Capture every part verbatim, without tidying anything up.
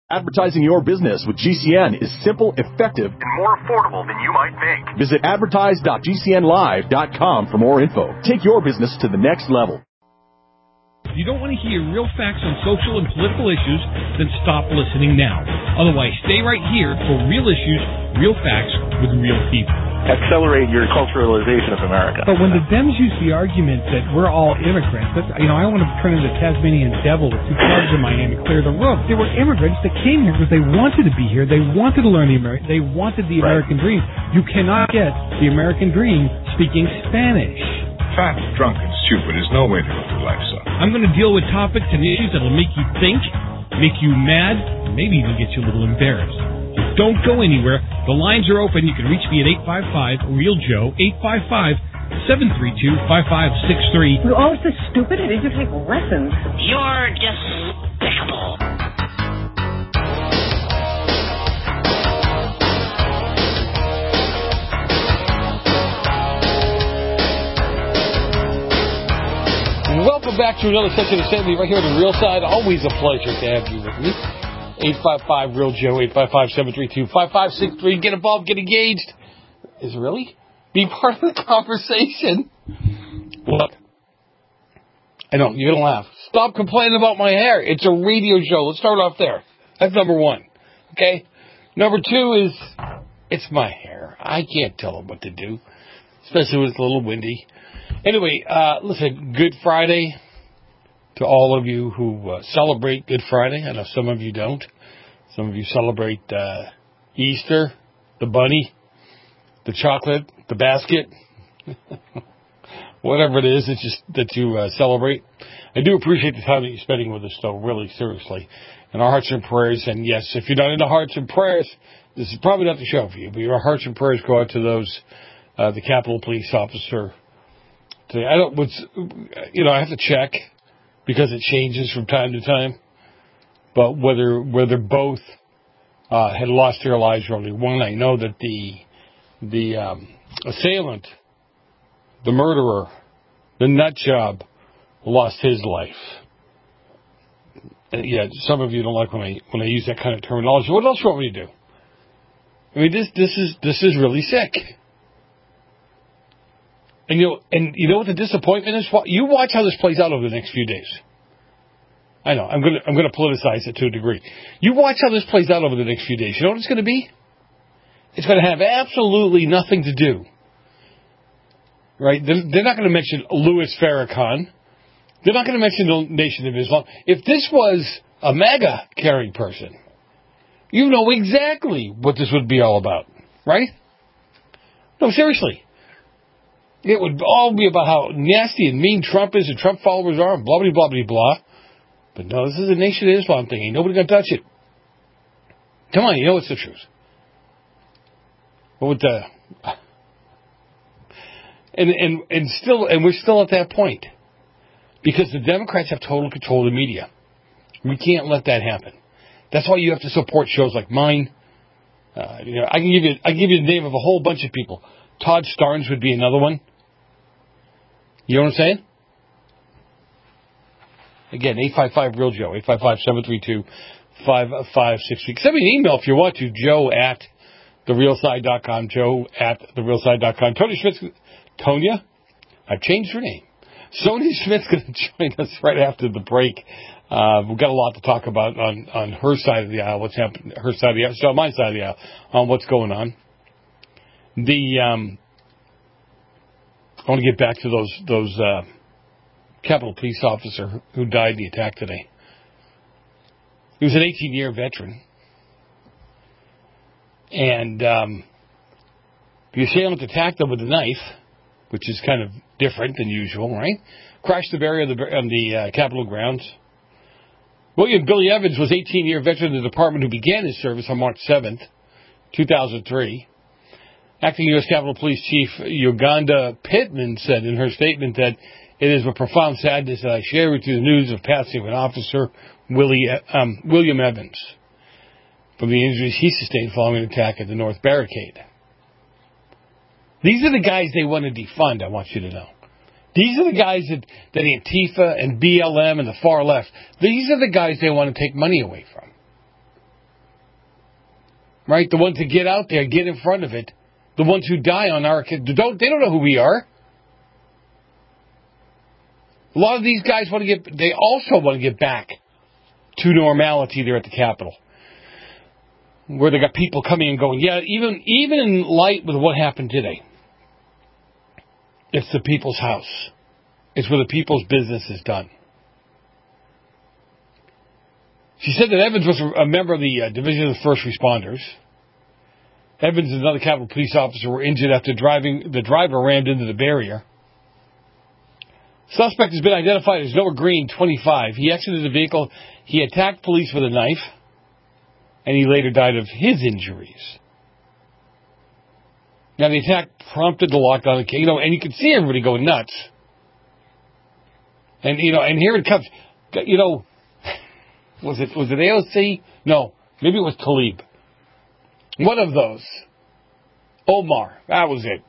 Advertising your business with G C N is simple, effective, and more affordable than you might think. Visit advertise dot g c n live dot com for more info. Take your business to the next level. If you don't want to hear real facts on social and political issues, then stop listening now. Otherwise, stay right here for real issues, real facts with real people. Accelerate your culturalization of America. But when the Dems use the argument that we're all immigrants, that's, you know, I want to turn into the Tasmanian devil with two clubs in my hand and clear the room. They were immigrants that came here because they wanted to be here. They wanted to learn the American. They wanted the Right. American dream. You cannot get the American dream speaking Spanish. Fat, drunk, and stupid is no way to go through life, son. I'm going to deal with topics and issues that will make you think, make you mad, and maybe even get you a little embarrassed. Don't go anywhere. The lines are open. You can reach me at eight five five, real joe, eight five five, seven three two, five five six three. You're always so stupid. I need to take lessons. You're despicable. Welcome back to another session of Sandy right here on the Real Side. Always a pleasure to have you with me. eight five five, real joe, eight five five, seven three two, five five six three. Get involved, get engaged. Is it really? Be part of the conversation. Look, I know, you're going to laugh. Stop complaining about my hair. It's a radio show. Let's start off there. That's number one. Okay? Number two is, it's my hair. I can't tell them what to do, especially when it's a little windy. Anyway, uh, listen, Good Friday to all of you who uh, celebrate Good Friday. I know some of you don't. Some of you celebrate uh, Easter, the bunny, the chocolate, the basket, whatever it is that, just, that you uh, celebrate. I do appreciate the time that you're spending with us, though, really, seriously. And our hearts and prayers, and yes, if you're not into hearts and prayers, this is probably not the show for you, but your hearts and prayers go out to those, uh, the Capitol Police officer. Today. I don't, what's, you know, I have to check because it changes from time to time. But whether whether both uh, had lost their lives or only one, I know that the the um, assailant, the murderer, the nut job, lost his life. And yeah, some of you don't like when I when I use that kind of terminology. What else do you want me to do? I mean, this this is this is really sick. And you know, and you know what the disappointment is? You watch how this plays out over the next few days. I know I'm going to I'm going to politicize it to a degree. You watch how this plays out over the next few days. You know what it's going to be? It's going to have absolutely nothing to do. Right? They're, they're not going to mention Louis Farrakhan. They're not going to mention the Nation of Islam. If this was a MAGA carrying person, you know exactly what this would be all about, right? No, seriously. It would all be about how nasty and mean Trump is and Trump followers are and blah, blah, blah, blah, blah. But no, this is a Nation of Islam thing. Ain't nobody going to touch it. Come on, you know it's the truth. But with the... And, and, and still, and we're still at that point. Because the Democrats have total control of the media. We can't let that happen. That's why you have to support shows like mine. Uh, you know, I can give you, I can give you the name of a whole bunch of people. Todd Starnes would be another one. You know what I'm saying? Again, eight five five, real Joe, eight five five, seven three two, five five six three. Send me an email if you want to, joe at the real side dot com, joe at the real side dot com. Tony Schmidt's, Tonya, I've changed her name. Sonia Schmidt's going to join us right after the break. Uh, we've got a lot to talk about on, on her side of the aisle, what's happening, her side of the aisle, so my side of the aisle, on what's going on. The, um, I want to get back to those, those, uh, Capitol Police officer who died in the attack today. He was an eighteen-year veteran. And, um, the assailant attacked him with a knife, which is kind of different than usual, right? Crashed the barrier on the, on the uh, Capitol grounds. William Billy Evans was eighteen-year veteran of the department who began his service on March seventh, two thousand three. Acting U S Capitol Police Chief Uganda Pittman said in her statement that it is with profound sadness that I share with you the news of passing of an officer, Willie, um, William Evans, from the injuries he sustained following an attack at the North Barricade. These are the guys they want to defund, I want you to know. These are the guys that, that Antifa and B L M and the far left, these are the guys they want to take money away from. right? The ones that get out there, get in front of it. The ones who die on our account, don't they don't know who we are. A lot of these guys want to get, they also want to get back to normality there at the Capitol, where they got people coming and going. Yeah, even even in light with what happened today, it's the people's house. It's where the people's business is done. She said that Evans was a member of the uh, Division of the First Responders. Evans and another Capitol Police officer were injured after driving. The driver rammed into the barrier. Suspect has been identified as Noah Green, twenty-five. He exited the vehicle. He attacked police with a knife, and he later died of his injuries. Now, the attack prompted the lockdown. You know, and you can see everybody going nuts. And you know, and here it comes. You know, was it was it A O C? No, maybe it was Talib. One of those. Omar. That was it.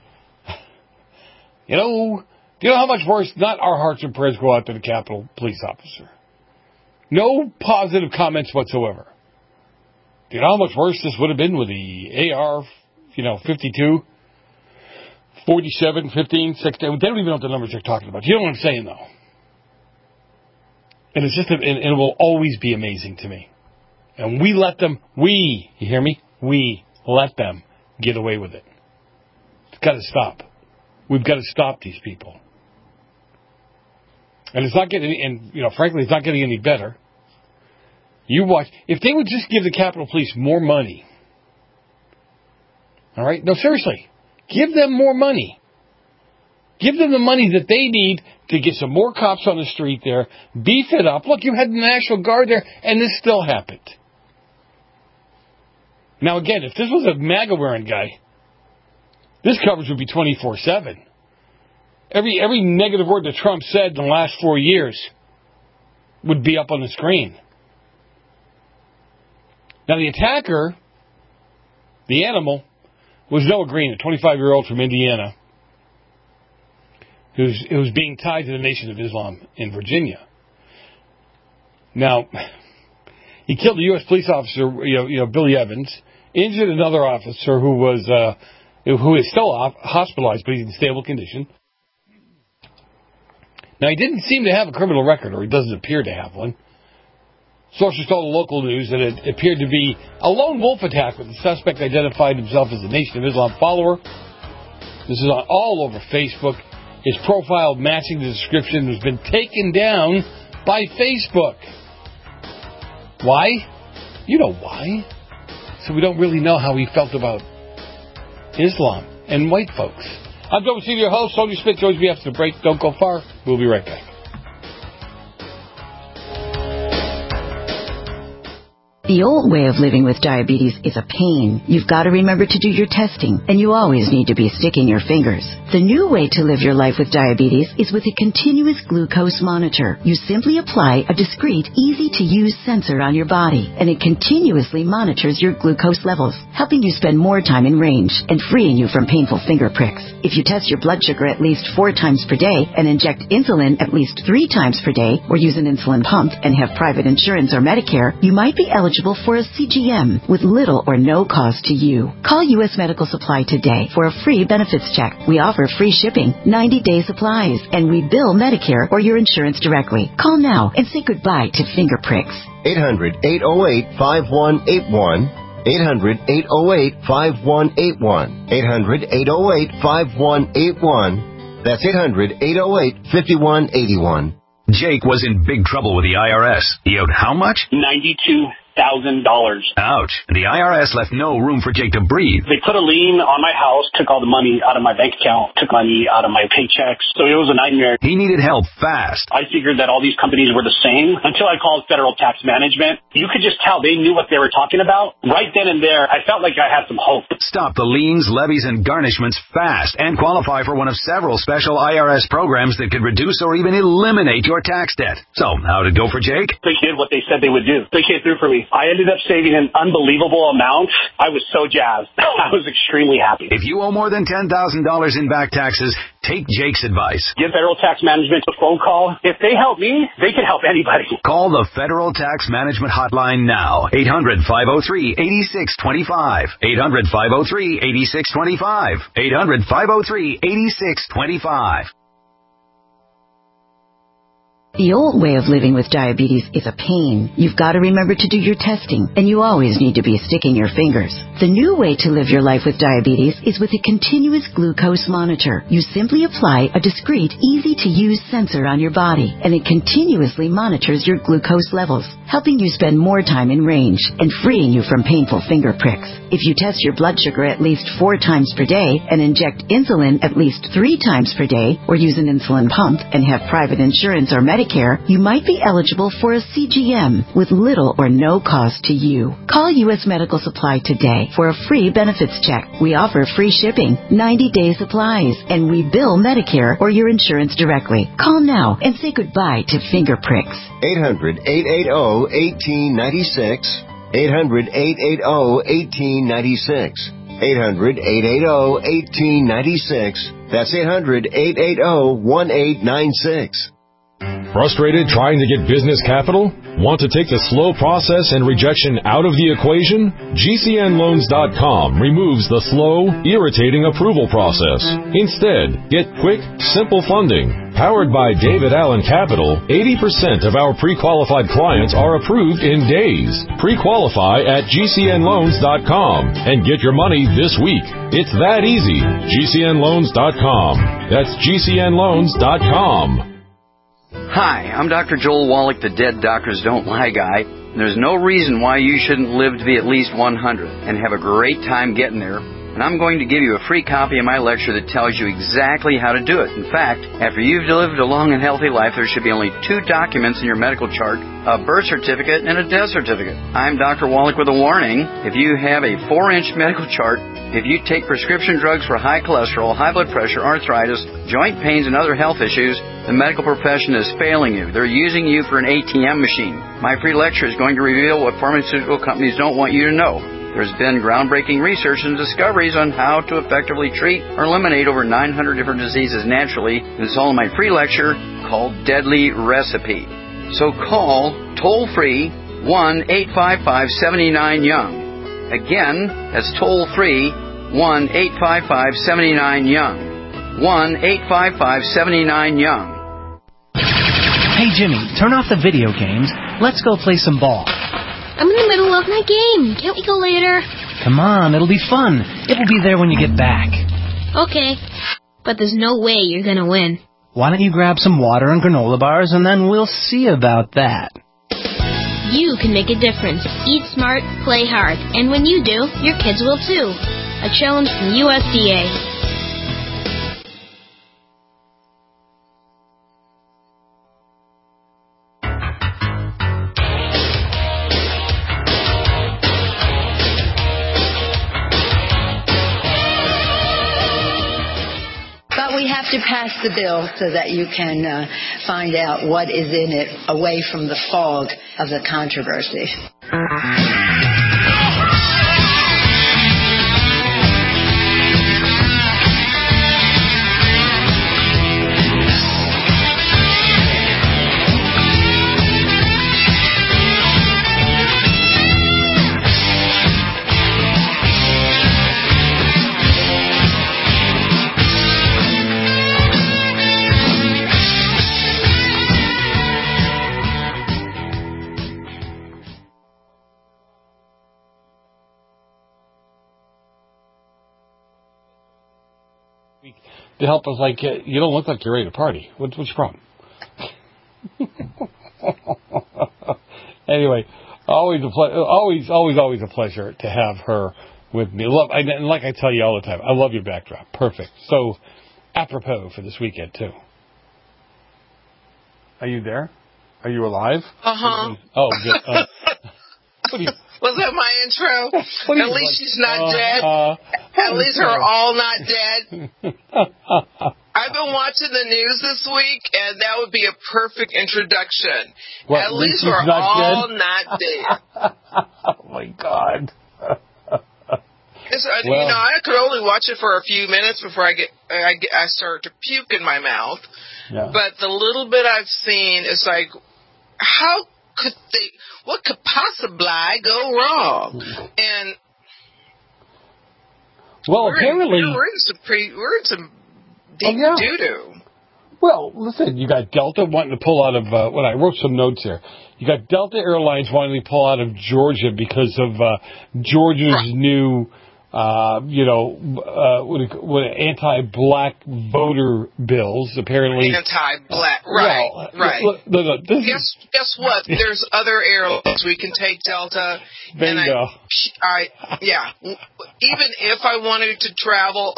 You know. Do you know how much worse, not our hearts and prayers go out to the Capitol Police officer? No positive comments whatsoever. Do you know how much worse this would have been with the A R, you know, fifty-two, forty-seven, fifteen, sixteen? They don't even know what the numbers they're talking about. You know what I'm saying, though? And it's just, a, and it will always be amazing to me. And we let them, we, you hear me? We let them get away with it. It's got to stop. We've got to stop these people. And it's not getting, and you know, frankly, it's not getting any better. You watch, if they would just give the Capitol Police more money, all right? No, seriously, give them more money. Give them the money that they need to get some more cops on the street there, beef it up. Look, you had the National Guard there, and this still happened. Now, again, if this was a MAGA-wearing guy, this coverage would be twenty-four seven. Every every negative word that Trump said in the last four years would be up on the screen. Now, the attacker, the animal, was Noah Green, a twenty-five-year-old from Indiana, who's, who was being tied to the Nation of Islam in Virginia. Now, he killed a U S police officer, you know, you know Billy Evans, injured another officer who was... Uh, who is still hospitalized, but he's in stable condition. Now, he didn't seem to have a criminal record, or he doesn't appear to have one. Sources told the local news that it appeared to be a lone wolf attack, with the suspect identified himself as a Nation of Islam follower. This is on all over Facebook. His profile matching the description has been taken down by Facebook. Why? You know why. So we don't really know how he felt about Islam and white folks. I'm Joe Messina, your host. Tony Smith joins me after the break. Don't go far. We'll be right back. The old way of living with diabetes is a pain. You've got to remember to do your testing, and you always need to be sticking your fingers. The new way to live your life with diabetes is with a continuous glucose monitor. You simply apply a discreet, easy-to-use sensor on your body, and it continuously monitors your glucose levels, helping you spend more time in range and freeing you from painful finger pricks. If you test your blood sugar at least four times per day and inject insulin at least three times per day, or use an insulin pump and have private insurance or Medicare, you might be eligible for a C G M with little or no cost to you. Call U S Medical Supply today for a free benefits check. We offer free shipping, ninety-day supplies, and we bill Medicare or your insurance directly. Call now and say goodbye to finger pricks. eight hundred, eight oh eight, five one eight one. eight hundred, eight oh eight, five one eight one. eight hundred, eight oh eight, five one eight one. That's eight hundred, eight oh eight, five one eight one. Jake was in big trouble with the I R S. He owed how much? ninety-two thousand dollars. Ouch. The I R S left no room for Jake to breathe. They put a lien on my house, took all the money out of my bank account, took money out of my paychecks. So it was a nightmare. He needed help fast. I figured that all these companies were the same until I called Federal Tax Management. You could just tell they knew what they were talking about. Right then and there, I felt like I had some hope. Stop the liens, levies, and garnishments fast and qualify for one of several special I R S programs that could reduce or even eliminate your tax debt. So, how'd it go for Jake? They did what they said they would do. They came through for me. money. I ended up saving an unbelievable amount. I was so jazzed. I was extremely happy. If you owe more than ten thousand dollars in back taxes, take Jake's advice. Give Federal Tax Management a phone call. If they help me, they can help anybody. Call the Federal Tax Management Hotline now. eight hundred, five oh three, eight six two five. eight hundred, five oh three, eight six two five. eight hundred, five oh three, eight six two five. The old way of living with diabetes is a pain. You've got to remember to do your testing, and you always need to be sticking your fingers. The new way to live your life with diabetes is with a continuous glucose monitor. You simply apply a discreet, easy-to-use sensor on your body, and it continuously monitors your glucose levels, helping you spend more time in range and freeing you from painful finger pricks. If you test your blood sugar at least four times per day and inject insulin at least three times per day, or use an insulin pump and have private insurance or Medicare, you might be eligible for a C G M with little or no cost to you. Call U S Medical Supply today for a free benefits check. We offer free shipping, ninety-day supplies, and we bill Medicare or your insurance directly. Call now and say goodbye to finger pricks. eight hundred, eight eight zero, one eight nine six. eight hundred, eight eight zero, one eight nine six. eight hundred, eight eight zero, one eight nine six. That's eight hundred, eight eight zero, one eight nine six. Frustrated trying to get business capital? Want to take the slow process and rejection out of the equation? G C N loans dot com removes the slow, irritating approval process. Instead, get quick, simple funding. Powered by David Allen Capital, eighty percent of our pre-qualified clients are approved in days. Pre-qualify at G C N loans dot com and get your money this week. It's that easy. G C N loans dot com. That's G C N loans dot com. Hi, I'm Doctor Joel Wallach, the Dead Doctors Don't Lie guy. There's no reason why you shouldn't live to be at least one hundred and have a great time getting there. And I'm going to give you a free copy of my lecture that tells you exactly how to do it. In fact, after you've lived a long and healthy life, there should be only two documents in your medical chart, a birth certificate and a death certificate. I'm Doctor Wallach with a warning. If you have a four-inch medical chart, if you take prescription drugs for high cholesterol, high blood pressure, arthritis, joint pains, and other health issues, the medical profession is failing you. They're using you for an A T M machine. My free lecture is going to reveal what pharmaceutical companies don't want you to know. There's been groundbreaking research and discoveries on how to effectively treat or eliminate over nine hundred different diseases naturally. And it's all in my free lecture called Deadly Recipe. So call toll-free one eight five five, seven nine, young. Again, that's toll-free one eight five five, seven nine, young. one eight five five, seven nine, young. Hey, Jimmy, turn off the video games. Let's go play some ball. I'm in the middle of my game. Can't we go later? Come on, it'll be fun. It will be there when you get back. Okay, but there's no way you're gonna win. Why don't you grab some water and granola bars, and then we'll see about that. You can make a difference. Eat smart, play hard. And when you do, your kids will too. A challenge from U S D A. To pass the bill so that you can uh, find out what is in it away from the fog of the controversy. To help us, like, uh, you don't look like you're ready to party. What, what's your problem? Anyway, always a ple- always, always, always a pleasure to have her with me. Love, and like I tell you all the time, I love your backdrop. Perfect. So, apropos for this weekend too. Are you there? Are you alive? Uh huh. Oh, good. Uh, what do you? Was that my intro? At least like, she's not uh, dead. Uh, At least her all not dead. I've been watching the news this week, and that would be a perfect introduction. What, At least Lucy's we're not all dead? not dead. Oh, my God. It's, uh, Well, you know, I could only watch it for a few minutes before I get I, get, I start to puke in my mouth. yeah. But the little bit I've seen is like, how could they? What could possibly go wrong? And well, we're apparently, in, we're in some pretty, we're in some deep oh, yeah. doo doo. Well, listen, you got Delta wanting to pull out of, uh, what I wrote some notes here. You got Delta Airlines wanting to pull out of Georgia because of uh, Georgia's right. new, uh, you know, uh, what, what anti-black voter bills, apparently. Anti-black, right, well, right. Look, look, look, this guess, is, guess what? There's other airlines. We can take Delta. Bingo. And I, I, yeah, even if I wanted to travel,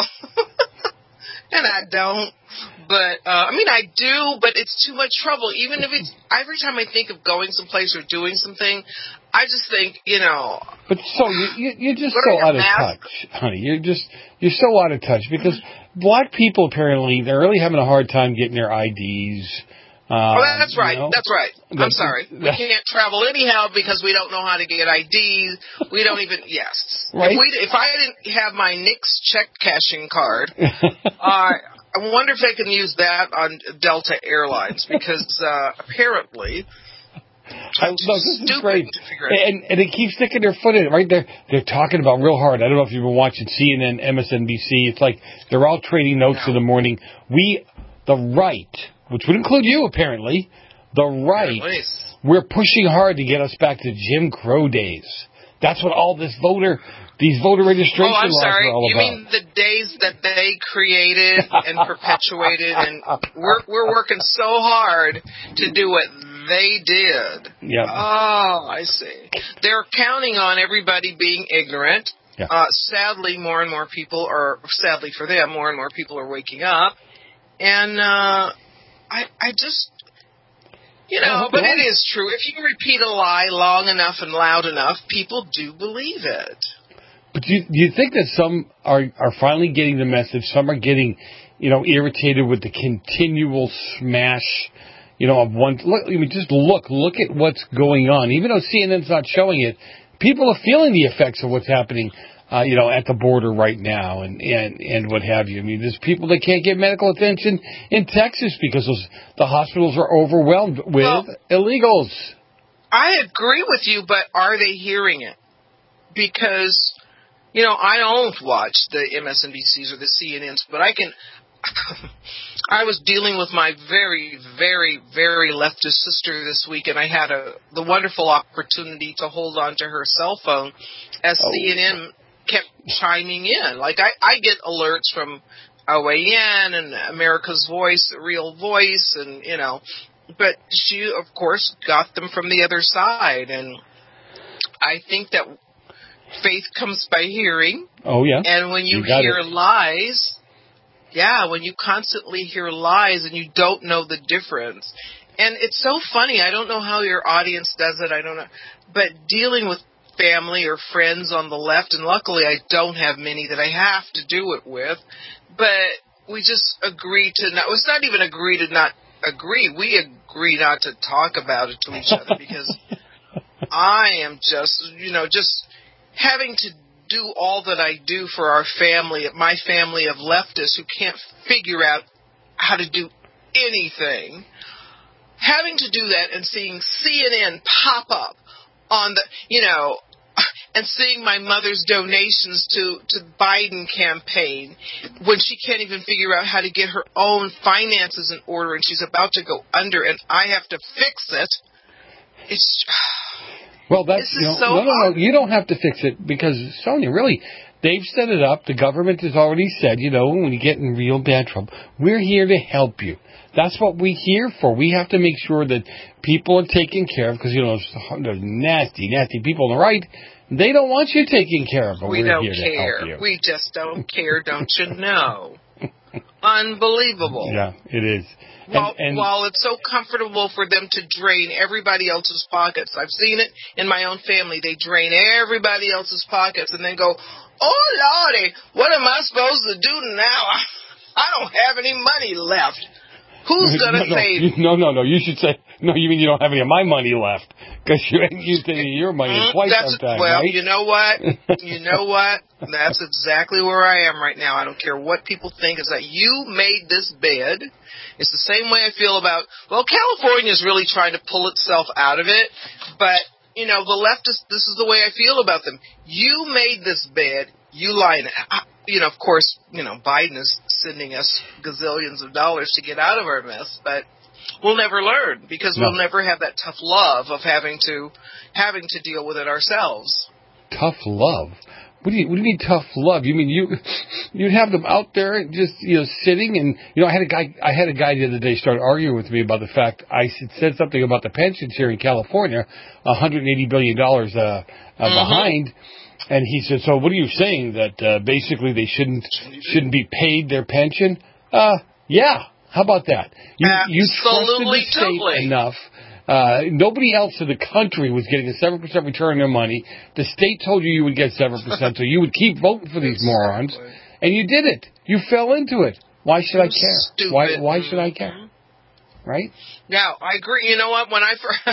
and I don't. But, uh, I mean, I do, but it's too much trouble. Even if it's, every time I think of going someplace or doing something, I just think, you know. But so, you, you, you're just so out of touch, honey. You're just, you're so out of touch because black people apparently, they're really having a hard time getting their I Ds. Um, oh, that's right. You know? That's right. I'm that's, sorry. We can't travel anyhow because we don't know how to get I Ds. We don't even, yes. Right? If, we, if I didn't have my N I C S check cashing card, uh, I wonder if they can use that on Delta Airlines because uh, apparently I, no, this is great. And, and they keep sticking their foot in it right there. They're talking about real hard. I don't know if you've been watching C N N, M S N B C. It's like they're all trading notes no. in the morning. We, the right, which would include you apparently, the right, we're pushing hard to get us back to Jim Crow days. That's what all this voter... These voter registration oh, I'm laws sorry. are all you about. You mean the days that they created and perpetuated, and we're we're working so hard to do what they did. Yeah. Oh, I see. They're counting on everybody being ignorant. Yeah. Uh, sadly, more and more people are. Sadly for them, more and more people are waking up, and uh, I I just. You know, but it is true. If you repeat a lie long enough and loud enough, people do believe it. But do you, do you think that some are are finally getting the message? Some are getting, you know, irritated with the continual smash, you know, of one. Look, I mean, just look, look at what's going on. Even though C N N's not showing it, people are feeling the effects of what's happening, uh, you know, at the border right now, and, and and what have you. I mean, there's people that can't get medical attention in Texas because those, the hospitals are overwhelmed with well, illegals. I agree with you, but are they hearing it? Because. You know, I don't watch the M S N B Cs or the C N Ns, but I can. I was dealing with my very, very, very leftist sister this week, and I had a the wonderful opportunity to hold on to her cell phone as oh. C N N kept chiming in. Like, I, I get alerts from O A N and America's Voice, Real Voice, and, you know, but she, of course, got them from the other side, and I think that faith comes by hearing. Oh, yeah. And when you, you hear it. lies, yeah, when you constantly hear lies and you don't know the difference. And it's so funny. I don't know how your audience does it. I don't know. But dealing with family or friends on the left, and luckily I don't have many that I have to do it with, but we just agree to not, it's not even agree to not agree. We agree not to talk about it to each other because I am just, you know, just having to do all that I do for our family, my family of leftists who can't figure out how to do anything, having to do that and seeing C N N pop up on the, you know, and seeing my mother's donations to, to Biden campaign when she can't even figure out how to get her own finances in order and she's about to go under and I have to fix it. It's... Well, that's, you know, so no, no, no, you don't have to fix it because, Sonia, really, they've set it up. The government has already said, you know, when you get in real bad trouble, we're here to help you. That's what we're here for. We have to make sure that people are taken care of because, you know, there's nasty, nasty people on the right. They don't want you taken care of, but we we're don't here care. to help you. We just don't care, don't you know? Unbelievable. Yeah, it is. While, and, and, while it's so comfortable for them to drain everybody else's pockets, I've seen it in my own family. They drain everybody else's pockets and then go, oh, Lordy, what am I supposed to do now? I don't have any money left. Who's going to no, pay? No, no, no. You should say, no, you mean you don't have any of my money left. Because you ain't used any of your money in quite That's, some time, well, right? you know what? You know what? That's exactly where I am right now. I don't care what people think. Is that you made this bed. It's the same way I feel about, well, California is really trying to pull itself out of it. But, you know, the leftists, this is the way I feel about them. You made this bed. You lie in it. You know, of course, you know, Biden is sending us gazillions of dollars to get out of our mess, but we'll never learn because no. we'll never have that tough love of having to having to deal with it ourselves. Tough love? What do you what do you mean tough love? You mean you you'd have them out there just, you know, sitting and, you know, I had a guy I had a guy the other day start arguing with me about the fact I said something about the pensions here in California, one hundred eighty billion dollars uh, uh, mm-hmm. behind. And he said, so what are you saying, that uh, basically they shouldn't shouldn't be paid their pension? Uh, yeah. How about that? You, you trusted the state totally. enough. Uh, nobody else in the country was getting a seven percent return on their money. The state told you you would get seven percent, so you would keep voting for these morons. And you did it. You fell into it. Why should I care? Stupid. Why, why should I care? Right? Now, I agree. You know what? When I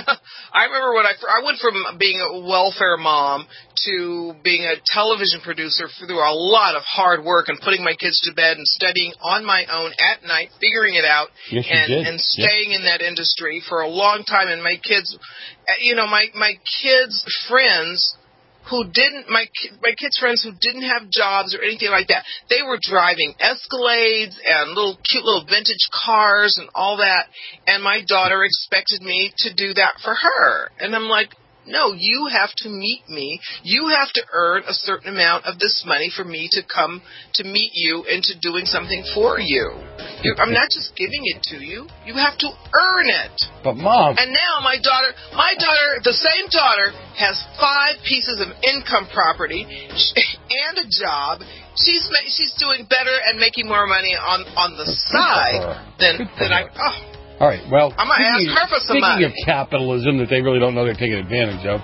I remember when I I went from being a welfare mom to being a television producer through a lot of hard work and putting my kids to bed and studying on my own at night, figuring it out, yes, and you did. and staying yes. in that industry for a long time. And my kids, you know, my my kids' friends. Who didn't, my my kids' friends who didn't have jobs or anything like that, they were driving Escalades and little cute little vintage cars and all that, and my daughter expected me to do that for her. And I'm like, no, you have to meet me. You have to earn a certain amount of this money for me to come to meet you into doing something for you. I'm not just giving it to you. You have to earn it. But, Mom. And now my daughter, my daughter, the same daughter, has five pieces of income property and a job. She's she's doing better and making more money on, on the side than, than I... Oh. All right, well, I'm going to ask her for some speaking money. of capitalism that they really don't know they're taking advantage of,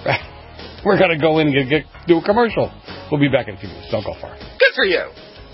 we're going to go in and get, get, do a commercial. We'll be back in a few minutes. Don't go far. Good for you.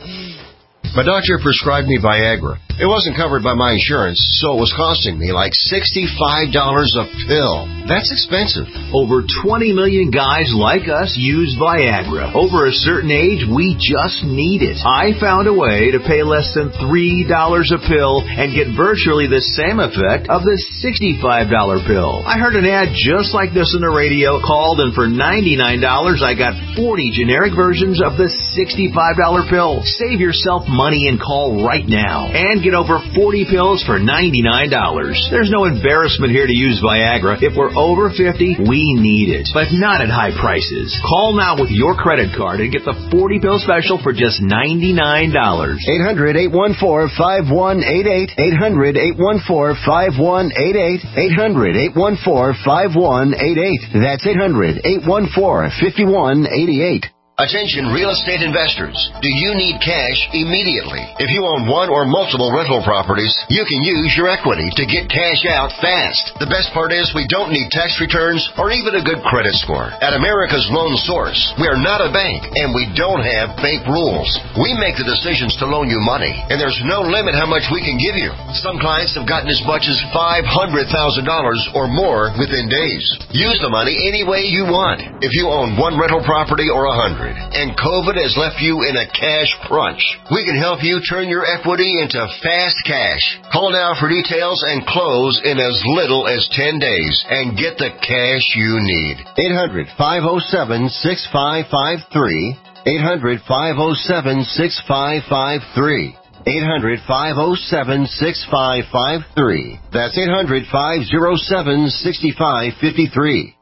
My doctor prescribed me Viagra. It wasn't covered by my insurance, so it was costing me like sixty-five dollars a pill. That's expensive. Over twenty million guys like us use Viagra. Over a certain age, we just need it. I found a way to pay less than three dollars a pill and get virtually the same effect of the sixty-five dollars pill. I heard an ad just like this on the radio, called, and for ninety-nine dollars, I got forty generic versions of the sixty-five dollars pill. Save yourself money and call right now and get over forty pills for ninety-nine dollars. There's no embarrassment here to use Viagra. If we're over fifty, we need it, but not at high prices. Call now with your credit card and get the forty pill special for just ninety-nine dollars. eight hundred, eight one four, five one eight eight. eight hundred, eight one four, five one eight eight. eight hundred, eight one four, five one eight eight. That's eight hundred, eight one four, five one eight eight. Attention real estate investors. Do you need cash immediately? If you own one or multiple rental properties, you can use your equity to get cash out fast. The best part is we don't need tax returns or even a good credit score. At America's Loan Source, we are not a bank and we don't have bank rules. We make the decisions to loan you money, and there's no limit how much we can give you. Some clients have gotten as much as five hundred thousand dollars or more within days. Use the money any way you want. If you own one rental property or a hundred, and COVID has left you in a cash crunch, we can help you turn your equity into fast cash. Call now for details and close in as little as ten days and get the cash you need. eight hundred, five oh seven, six five five three. eight hundred, five oh seven, six five five three. eight hundred, five oh seven, six five five three. That's eight hundred, five oh seven, six five five three.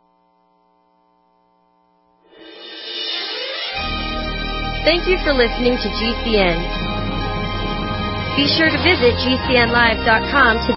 Thank you for listening to G C N. Be sure to visit G C N live dot com to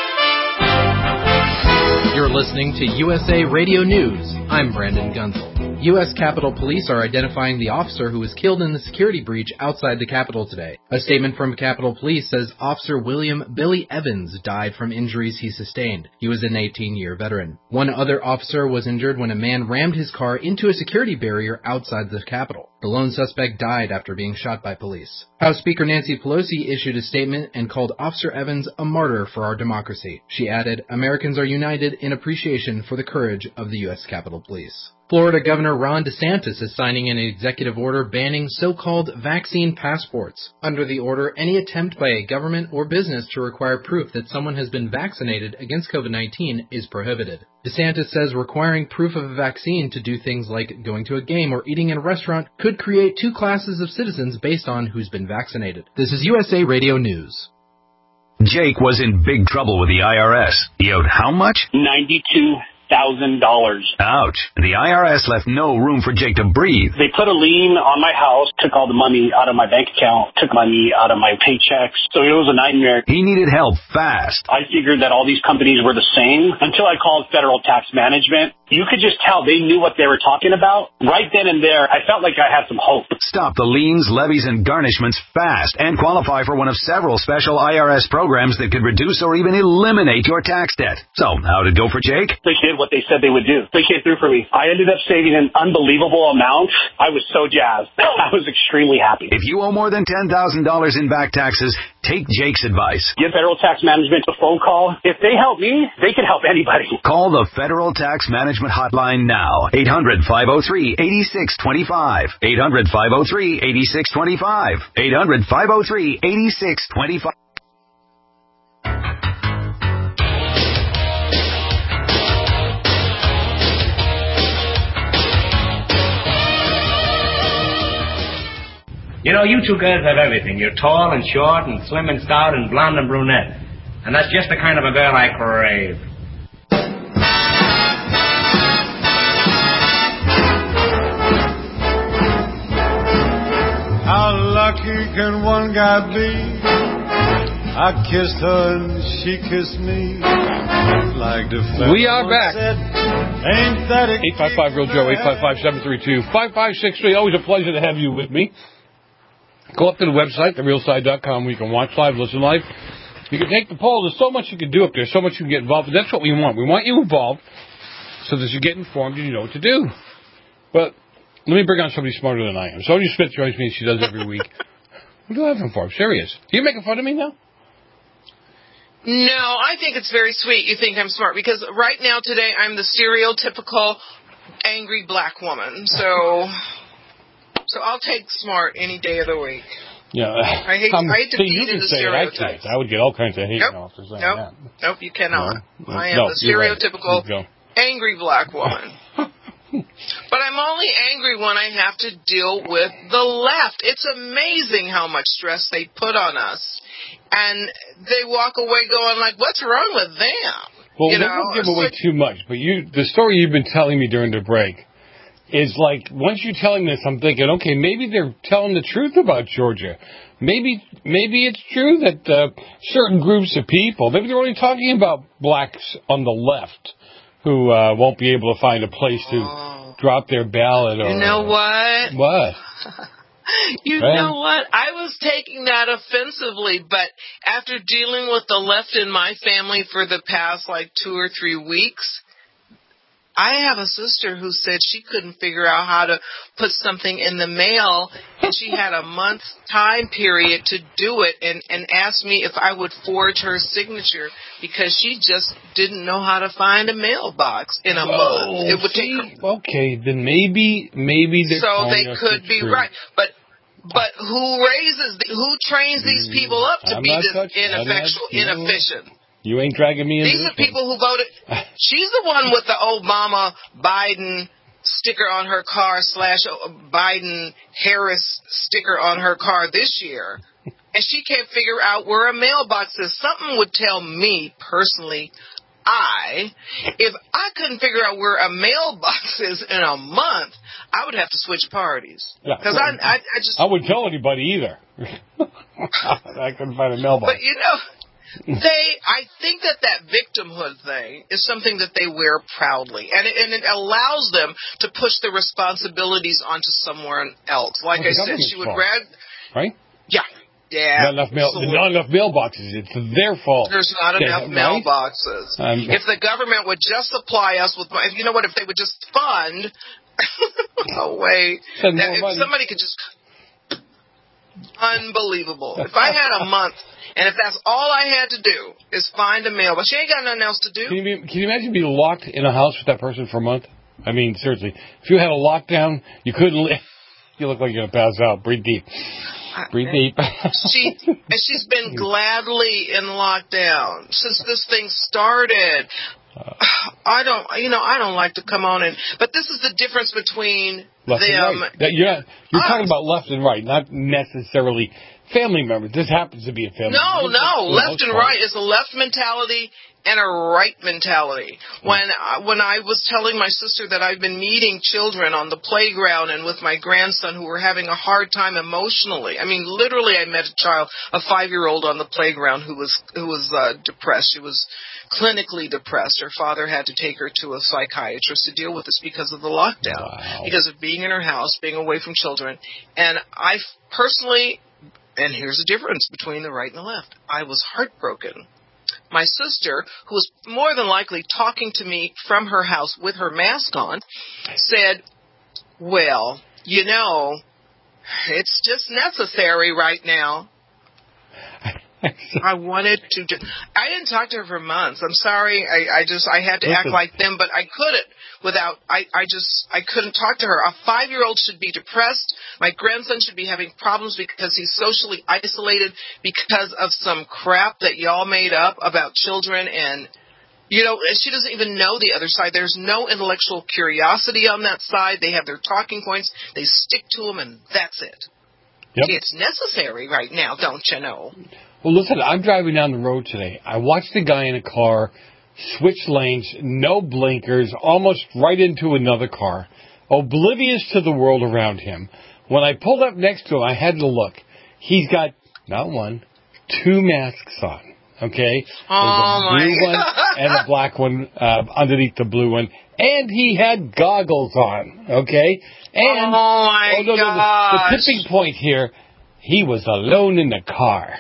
You're listening to U S A Radio News. I'm Brandon Gunzel. U S Capitol Police are identifying the officer who was killed in the security breach outside the Capitol today. A statement from Capitol Police says Officer William Billy Evans died from injuries he sustained. He was an eighteen-year veteran. One other officer was injured when a man rammed his car into a security barrier outside the Capitol. The lone suspect died after being shot by police. House Speaker Nancy Pelosi issued a statement and called Officer Evans a martyr for our democracy. She added, Americans are united in appreciation for the courage of the U S Capitol Police. Florida Governor Ron DeSantis is signing an executive order banning so-called vaccine passports. Under the order, any attempt by a government or business to require proof that someone has been vaccinated against COVID nineteen is prohibited. DeSantis says requiring proof of a vaccine to do things like going to a game or eating in a restaurant could create two classes of citizens based on who's been vaccinated. This is U S A Radio News. Jake was in big trouble with the I R S. He owed how much? ninety-two thousand dollars. Ouch. The I R S left no room for Jake to breathe. They put a lien on my house, took all the money out of my bank account, took money out of my paychecks. So it was a nightmare. He needed help fast. I figured that all these companies were the same until I called Federal Tax Management. You could just tell they knew what they were talking about. Right then and there, I felt like I had some hope. Stop the liens, levies, and garnishments fast and qualify for one of several special I R S programs that could reduce or even eliminate your tax debt. So, how'd it go for Jake? They did what they said they would do. They came through for me. I ended up saving an unbelievable amount. I was so jazzed. I was extremely happy. If you owe more than ten thousand dollars in back taxes, take Jake's advice. Give Federal Tax Management a phone call. If they help me, they can help anybody. Call the Federal Tax Management hotline now. eight hundred, five oh three, eight six two five. eight hundred, five oh three, eight six two five. eight hundred, five oh three, eight six two five. You know, you two guys have everything. You're tall and short and slim and stout and blonde and brunette. And that's just the kind of a girl I crave. How lucky can one guy be? I kissed her and she kissed me. Like the we are back. Said, ain't that eight five five Real Joe, eight five five, seven three two, five five six three. Always a pleasure to have you with me. Go up to the website, the real side dot com, where you can watch live, listen live. You can take the poll. There's so much you can do up there, so much you can get involved. That's what we want. We want you involved so that you get informed and you know what to do. But let me bring on somebody smarter than I am. Sonia Smith joins me, as she does every week. What do I have him for? I'm serious. Are you making fun of me now? No, I think it's very sweet you think I'm smart, because right now today I'm the stereotypical angry black woman. So... So I'll take smart any day of the week. Yeah, I hate, um, I hate to see, feed into stereotypes. I, I would get all kinds of hate nope. after saying nope. that. Nope, you cannot. No, I am no, the stereotypical right. angry black woman. But I'm only angry when I have to deal with the left. It's amazing how much stress they put on us. And they walk away going like, what's wrong with them? Well, you we know, won't give away like, too much, but you, the story you've been telling me during the break is like, once you're telling this, I'm thinking, okay, maybe they're telling the truth about Georgia. Maybe maybe it's true that uh, certain groups of people, maybe they're only talking about blacks on the left who uh, won't be able to find a place to oh. drop their ballot. Or, you know what? What? You right? know what? I was taking that offensively, but after dealing with the left in my family for the past, like, two or three weeks, I have a sister who said she couldn't figure out how to put something in the mail, and she had a month time period to do it, and, and asked me if I would forge her signature because she just didn't know how to find a mailbox in a oh, month. It would see, take her. Okay, then maybe maybe they're so they us could the be truth. right, but. But who raises, the, who trains these people up to I'm be this touching, ineffectual, not, inefficient? You ain't dragging me into These this are people one. who voted. She's the one with the Obama Biden sticker on her car slash Biden Harris sticker on her car this year. And she can't figure out where a mailbox is. Something would tell me personally, I, if I couldn't figure out where a mailbox is in a month, I would have to switch parties. Because yeah, well, I, I, I just I wouldn't tell anybody either. I couldn't find a mailbox. But you know, They, I think that that victimhood thing is something that they wear proudly, and it, and it allows them to push the responsibilities onto someone else. Like Well, I the said, she would government's rather, Right? yeah, yeah. Not enough mail. So Not enough mailboxes. It's their fault. There's not Yeah, enough right? mailboxes. Um, If the government would just supply us with, you know what? If they would just fund a way Send that more if money. somebody could just, unbelievable. If I had a month, and if that's all I had to do is find a mail, but she ain't got nothing else to do. Can you, be, can you imagine being locked in a house with that person for a month? I mean, seriously. If you had a lockdown, you couldn't live. You look like you're going to pass out. Breathe deep. Breathe deep. she and she's been gladly in lockdown since this thing started. I don't, you know, I don't like to come on and, but this is the difference between Left them. and right. That you're not, you're us. talking about left and right, not necessarily family members. This happens to be a family No, member. no, For the left most and part. right is a left mentality and a right mentality. When I, when I was telling my sister that I've been meeting children on the playground and with my grandson who were having a hard time emotionally. I mean, literally, I met a child, a five-year-old on the playground who was who was uh, depressed. She was clinically depressed. Her father had to take her to a psychiatrist to deal with this because of the lockdown, Wow. because of being in her house, being away from children. And I personally, and here's the difference between the right and the left, I was heartbroken. My sister, who was more than likely talking to me from her house with her mask on, said, well, you know, it's just necessary right now. I wanted to just, I didn't talk to her for months. I'm sorry. I, I just, I had to act Listen. like them, but I couldn't without, I, I just, I couldn't talk to her. A five-year-old should be depressed. My grandson should be having problems because he's socially isolated because of some crap that y'all made up about children. And, you know, and she doesn't even know the other side. There's no intellectual curiosity on that side. They have their talking points. They stick to them, and that's it. Yep. It's necessary right now, don't you know? Well, listen, I'm driving down the road today. I watched a guy in a car switch lanes, no blinkers, almost right into another car, oblivious to the world around him. When I pulled up next to him, I had to look. He's got not one, two masks on, okay? Oh, There's a blue my one God. and a black one uh, underneath the blue one. And he had goggles on, okay? And, oh, my oh, no, no, the, gosh. the tipping point here, he was alone in the car.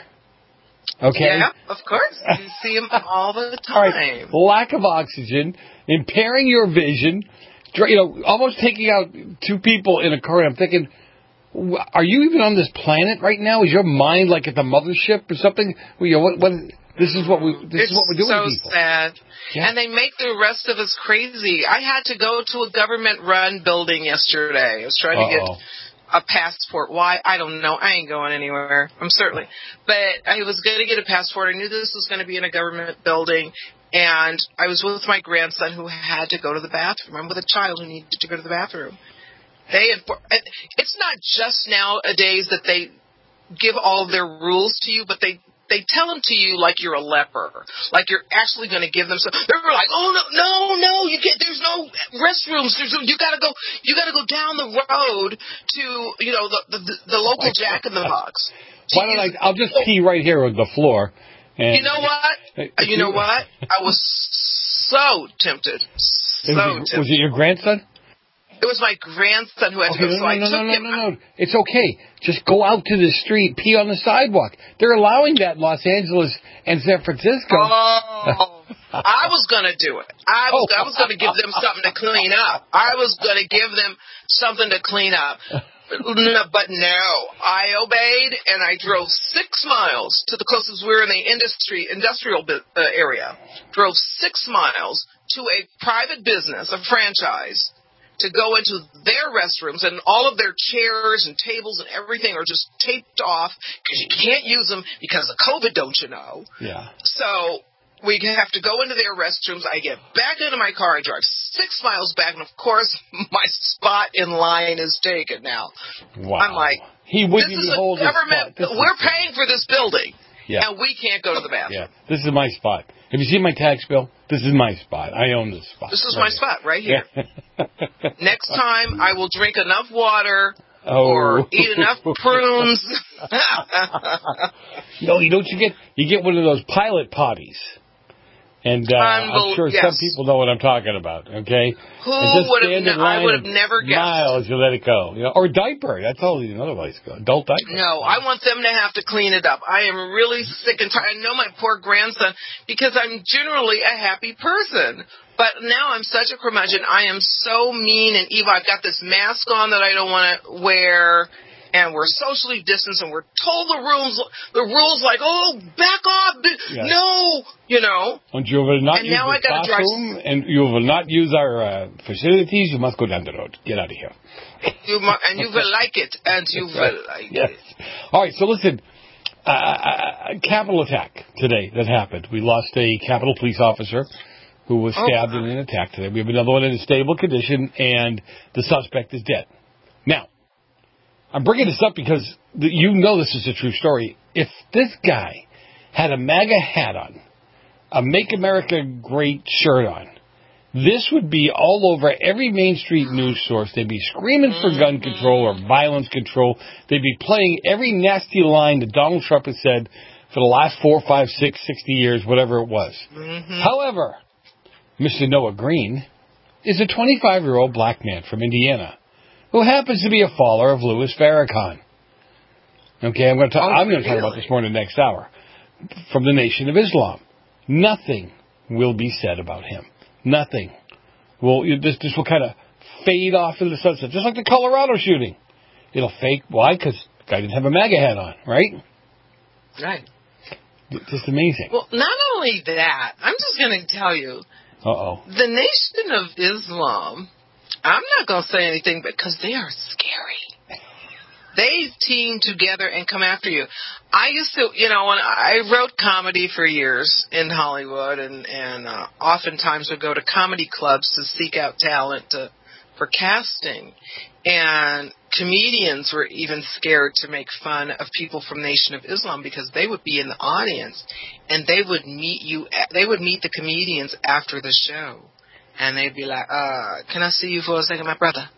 Okay. Yeah, of course. You see them all the time. All right. Lack of oxygen, impairing your vision, dr- you know, almost taking out two people in a car. And I'm thinking, w- are you even on this planet right now? Is your mind like at the mothership or something? Well, you know, what, what, this is what we. This it's is what we're doing so to people. sad. Yeah. And they make the rest of us crazy. I had to go to a government-run building yesterday. I was trying Uh-oh. to get a passport. Why? I don't know. I ain't going anywhere. I'm certainly. But I was going to get a passport. I knew this was going to be in a government building. And I was with my grandson who had to go to the bathroom. I'm with a child who needed to go to the bathroom. They enfor- It's not just nowadays that they give all of their rules to you, but they they tell them to you like you're a leper, like you're actually going to give them some. They're like, oh no, no, no, you can't. There's no restrooms. There's no, you got to go. You got to go down the road to you know the the, the local Jack in the Box. Why don't I? I'll just pee right here on the floor. And You know what? You know what? I was so tempted. So was, it, tempted. was it your grandson? It was my grandson who had Okay, to go, no, so I no, no, took no, him. no, no, no. It's okay. Just go out to the street, pee on the sidewalk. They're allowing that in Los Angeles and San Francisco. Oh, I was going to do it. I was, I was going to give them something to clean up. I was going to give them something to clean up. But no, I obeyed, and I drove six miles to the closest. We were in the industry industrial uh, area. Drove six miles to a private business, a franchise, to go into their restrooms, and all of their chairs and tables and everything are just taped off because you can't use them because of COVID, don't you know? Yeah. So we have to go into their restrooms. I get back into my car. I drive six miles back, and, of course, my spot in line is taken now. Wow. I'm like, he wouldn't this is even a hold his government. spot. This We're is- paying for this building, Yeah. and we can't go to the bathroom. Yeah. This is my spot. Have you seen my tax bill? This is my spot. I own this spot. This is right my spot right here. here. Next time, I will drink enough water Oh. or eat enough prunes. No, you don't. You get you get one of those pilot potties, and uh, I'm sure yes. some people know what I'm talking about. Okay, Who would have? Ne- I would have never guessed. Miles, you let it go. You know, or diaper. That's always another way to go. Adult diaper. No, I want them to have to clean it up. I am really sick and tired. I know my poor grandson, because I'm generally a happy person. But now I'm such a curmudgeon. I am so mean and evil. I've got this mask on that I don't want to wear, and we're socially distanced, and we're told the rules, the rules like, oh, back off, yes. no, you know. And you will not and use now the I gotta bathroom, drive... and you will not use our uh, facilities. You must go down the road. Get out of here. You mu- and you will like it, and you will like yes. it. All right, so listen, uh, a Capitol attack today that happened. We lost a Capitol police officer who was stabbed oh. in an attack today. We have another one in a stable condition, and the suspect is dead. Now, I'm bringing this up because the, you know this is a true story. If this guy had a MAGA hat on, a Make America Great shirt on, this would be all over every Main Street news source. They'd be screaming for gun control or violence control. They'd be playing every nasty line that Donald Trump has said for the last four, five, six, sixty years, whatever it was. Mm-hmm. However, Mister Noah Green is a twenty-five-year-old black man from Indiana who happens to be a follower of Louis Farrakhan. Okay, I'm going to talk, oh, I'm going to really? talk about this more in the next hour. From the Nation of Islam. Nothing will be said about him. Nothing. Well, this, this will kind of fade off into the sunset, just like the Colorado shooting. It'll fake. Why? Because the guy didn't have a MAGA hat on, right? Right. Just amazing. Well, not only that, I'm just going to tell you, Uh-oh. the Nation of Islam, I'm not going to say anything because they are scary. They team together and come after you. I used to, you know, when I wrote comedy for years in Hollywood, and, and uh, oftentimes would go to comedy clubs to seek out talent to, for casting. And comedians were even scared to make fun of people from Nation of Islam because they would be in the audience and they would meet you. They would meet the comedians after the show, and they'd be like, "Uh, can I see you for a second, my brother?"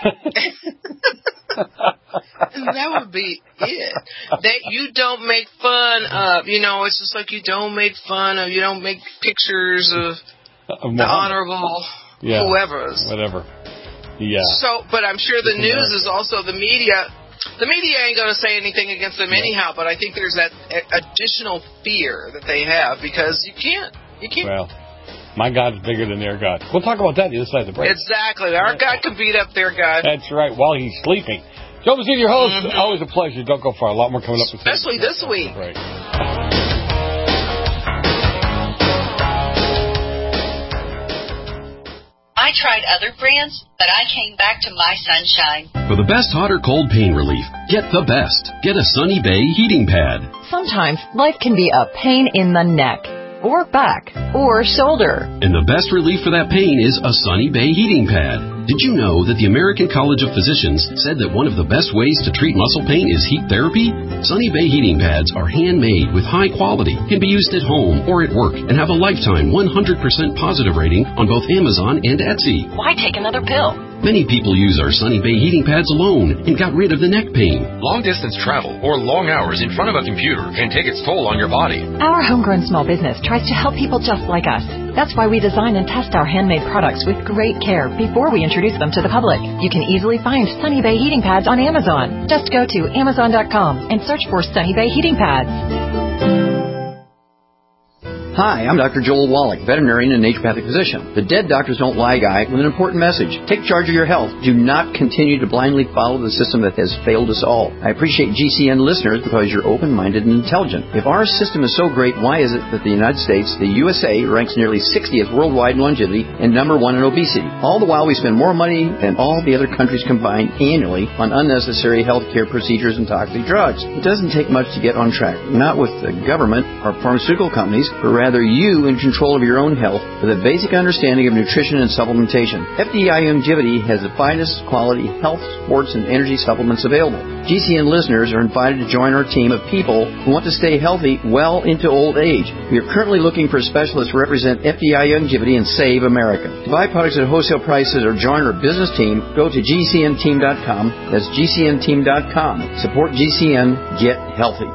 And that would be it. That you don't make fun of. You know, it's just like you don't make fun of. You don't make pictures of uh, the honorable yeah, whoever's whatever. Yeah. So, but I'm sure the news is also the media. The media ain't going to say anything against them anyhow, but I think there's that additional fear that they have because you can't. You can't. Well, my God is bigger than their God. We'll talk about that on the other side of the break. Exactly. Our God can beat up their God. That's right, while he's sleeping. Joe Mazzutti, your host. Mm-hmm. Always a pleasure. Don't go far. A lot more coming up. Especially this week. Right. I tried other brands, but I came back to My Sunshine. For the best hot or cold pain relief, get the best. Get a Sunny Bay heating pad. Sometimes life can be a pain in the neck, or back, or shoulder. And the best relief for that pain is a Sunny Bay heating pad. Did you know that the American College of Physicians said that one of the best ways to treat muscle pain is heat therapy? Sunny Bay heating pads are handmade with high quality, can be used at home or at work, and have a lifetime one hundred percent positive rating on both Amazon and Etsy. Why take another pill? Many people use our Sunny Bay heating pads alone and got rid of the neck pain. Long-distance travel or long hours in front of a computer can take its toll on your body. Our homegrown small business tries to help people just like us. That's why we design and test our handmade products with great care before we introduce them to the public. You can easily find Sunny Bay heating pads on Amazon. Just go to amazon dot com and search for Sunny Bay heating pads. Hi, I'm Doctor Joel Wallach, veterinarian and naturopathic physician. The Dead Doctors Don't Lie guy with an important message. Take charge of your health. Do not continue to blindly follow the system that has failed us all. I appreciate G C N listeners because you're open-minded and intelligent. If our system is so great, why is it that the United States, the U S A, ranks nearly sixtieth worldwide in longevity and number one in obesity? All the while we spend more money than all the other countries combined annually on unnecessary health care procedures and toxic drugs. It doesn't take much to get on track. Not with the government or pharmaceutical companies, but rather rather you in control of your own health with a basic understanding of nutrition and supplementation. F D I Youngevity has the finest quality health, sports, and energy supplements available. G C N listeners are invited to join our team of people who want to stay healthy well into old age. We are currently looking for specialists to represent F D I Youngevity and Save America. To buy products at wholesale prices or join our business team, go to G C N team dot com. That's G C N team dot com. Support G C N. Get healthy.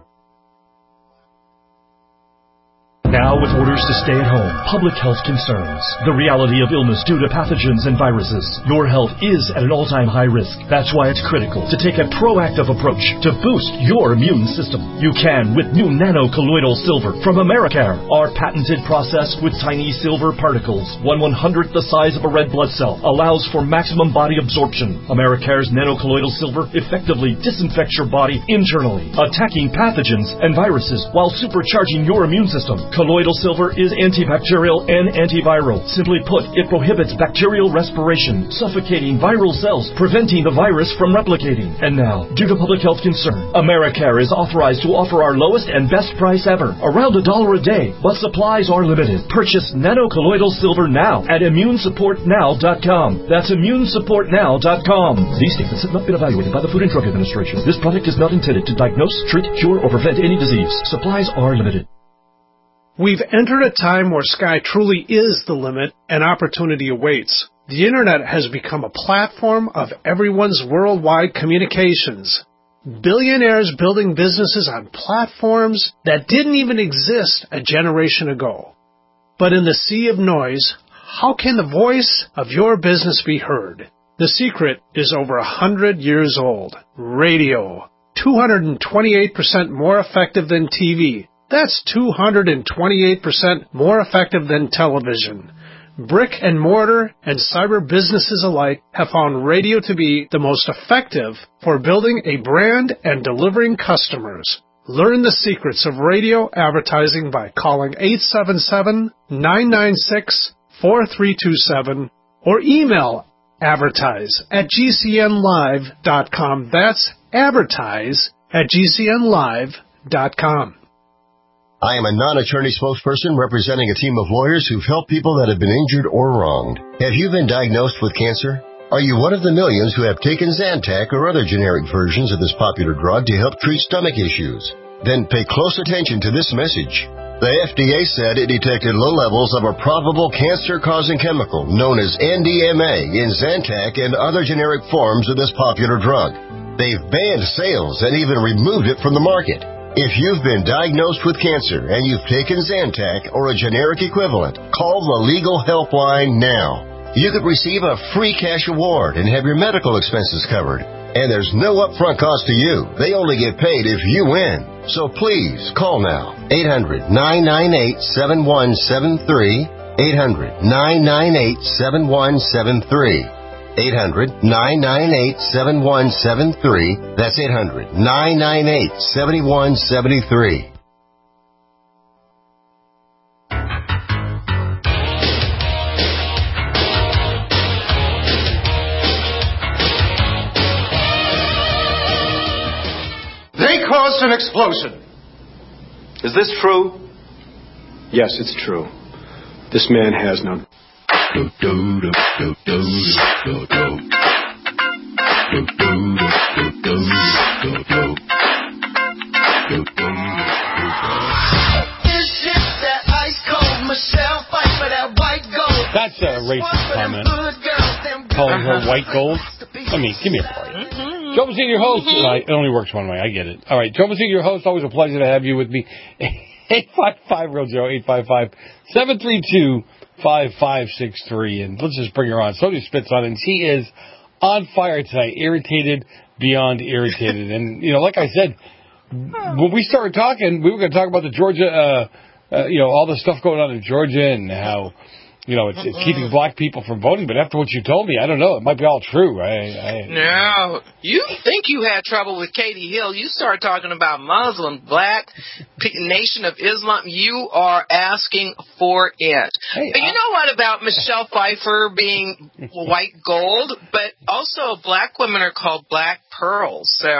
Now with orders to stay at home, public health concerns, the reality of illness due to pathogens and viruses, your health is at an all-time high risk. That's why it's critical to take a proactive approach to boost your immune system. You can with new nano-colloidal silver from Americare. Our patented process with tiny silver particles, one one-hundredth the size of a red blood cell, allows for maximum body absorption. Americare's nano-colloidal silver effectively disinfects your body internally, attacking pathogens and viruses while supercharging your immune system. Colloidal silver is antibacterial and antiviral. Simply put, it prohibits bacterial respiration, suffocating viral cells, preventing the virus from replicating. And now, due to public health concern, Americare is authorized to offer our lowest and best price ever, around a dollar a day, but supplies are limited. Purchase nano-colloidal silver now at immune support now dot com. That's immune support now dot com. These statements have not been evaluated by the Food and Drug Administration. This product is not intended to diagnose, treat, cure, or prevent any disease. Supplies are limited. We've entered a time where sky truly is the limit and opportunity awaits. The Internet has become a platform of everyone's worldwide communications. Billionaires building businesses on platforms that didn't even exist a generation ago. But in the sea of noise, how can the voice of your business be heard? The secret is over a hundred years old. Radio. two hundred twenty-eight percent more effective than T V. That's two hundred twenty-eight percent more effective than television. Brick and mortar and cyber businesses alike have found radio to be the most effective for building a brand and delivering customers. Learn the secrets of radio advertising by calling eight seven seven, nine nine six, four three two seven or email advertise at G C N live dot com. That's advertise at G C N live dot com. I am a non-attorney spokesperson representing a team of lawyers who've helped people that have been injured or wronged. Have you been diagnosed with cancer? Are you one of the millions who have taken Zantac or other generic versions of this popular drug to help treat stomach issues? Then pay close attention to this message. The F D A said it detected low levels of a probable cancer-causing chemical known as N D M A in Zantac and other generic forms of this popular drug. They've banned sales and even removed it from the market. If you've been diagnosed with cancer and you've taken Zantac or a generic equivalent, call the Legal Helpline now. You could receive a free cash award and have your medical expenses covered. And there's no upfront cost to you. They only get paid if you win. So please, call now. eight hundred, nine nine eight, seven one seven three. eight hundred, nine nine eight, seven one seven three. eight hundred, nine nine eight, seven one seven three. That's eight hundred, nine nine eight, seven one seven three. They caused an explosion. Is this true? Yes, it's true. This man has no... Do, do, do, do, do, do, do. Do, do, do, do, do, do. Do, do, do, do. This is that ice cold Michelle fight for that white gold. That's a racist comment. Calling her white gold? I mean, give me a break. Joe Messina, your host. Uh, it only works one way. I get it. All right, Joe Messina, your host. Always a pleasure to have you with me. eight five five, real Joe, eight five five, seven three two, five five six three. And let's just bring her on. Sonia Spitz on, and she is on fire tonight, irritated beyond irritated. And, you know, like I said, when we started talking, we were going to talk about the Georgia, uh, uh, you know, all the stuff going on in Georgia and how, you know, it's, it's keeping black people from voting. But after what you told me, I don't know. It might be all true. I, I No. You think you had trouble with Katie Hill. You start talking about Muslim, black, Nation of Islam. You are asking for it. Hey, but you know what about Michelle Pfeiffer being white gold? But also black women are called black pearls. So...